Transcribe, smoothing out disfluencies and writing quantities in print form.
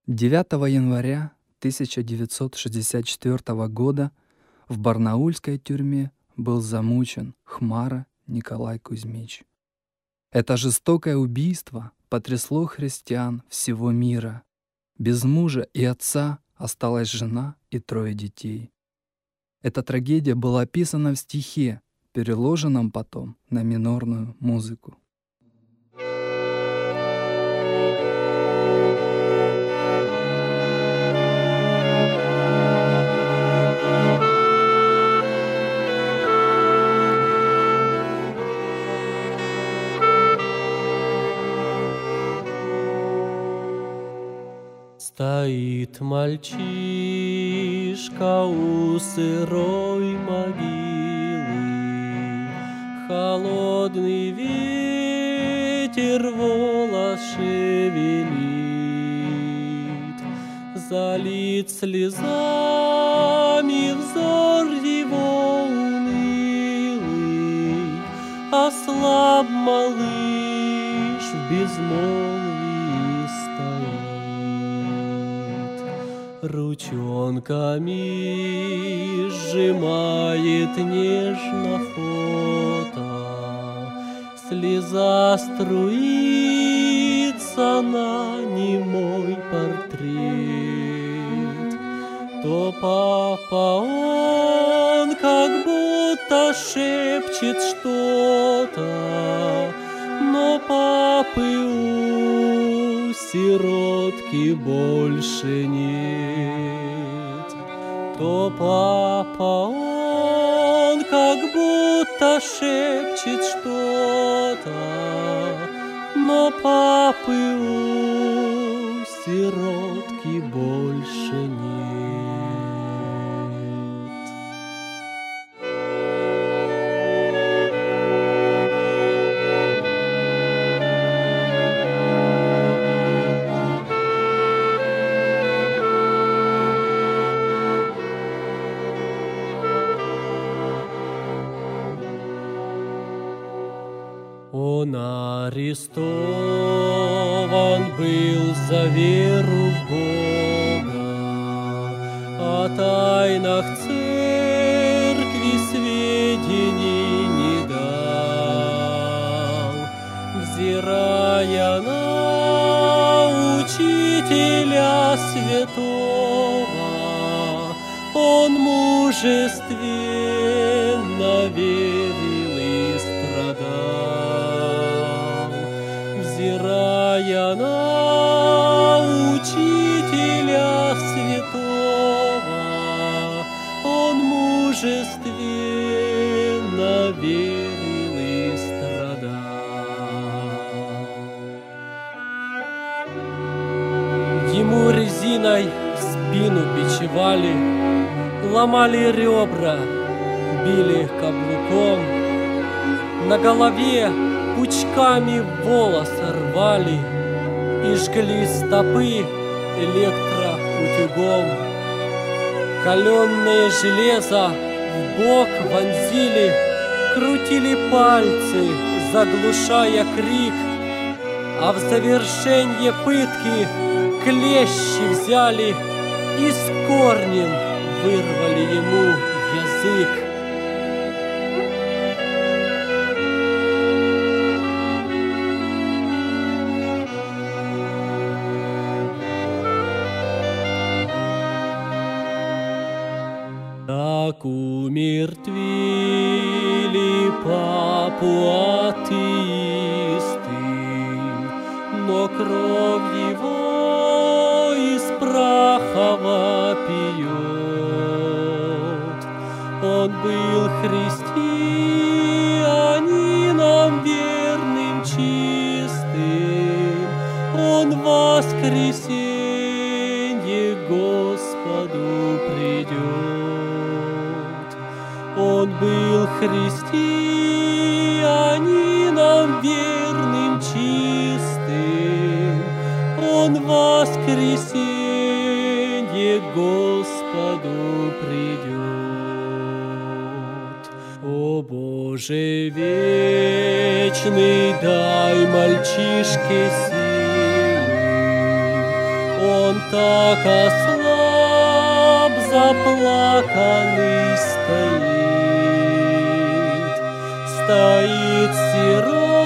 9 января 1964 года в барнаульской тюрьме был замучен Хмара Николай Кузьмич. Это жестокое убийство потрясло христиан всего мира. Без мужа и отца осталась жена и 3 детей. Эта трагедия была описана в стихе, переложенном потом на минорную музыку. Стоит мальчишка у сырой могилы, холодный ветер волос шевелит, залит слезами взор его унылый, ослаб малыш в безмолвии стоит. Ручонками сжимает нежно фото, слеза струится на немой портрет. То папа он как будто шепчет что-то, но папы у сиротки больше нет. То папа он как будто шепчет что-то, но папы у сиротки больше нет. Он арестован был за веру в Бога, о тайнах церкви сведений не дал, взирая на учителя святого, он мужественно верил и страдал. Взирая на учителя святого, он мужественно верил и страдал. Ему резиной спину бичевали, ломали ребра, били каблуком, на голове пучками волосы рвали и жгли стопы электроутюгом. Каленное железо в бок вонзили, крутили пальцы, заглушая крик, а в завершенье пытки клещи взяли и с корнем вырвали ему язык. Так умертвили папу атеисты, но кровь его из праха вопиет. Он был христианином верным, чистым, он в воскресенье к Господу придет. Он был христианином верным, чистым, он в воскресенье к Господу придет. О Боже вечный, дай мальчишке силы, о Он так ослаб, заплаканный стоит, стоит сирот.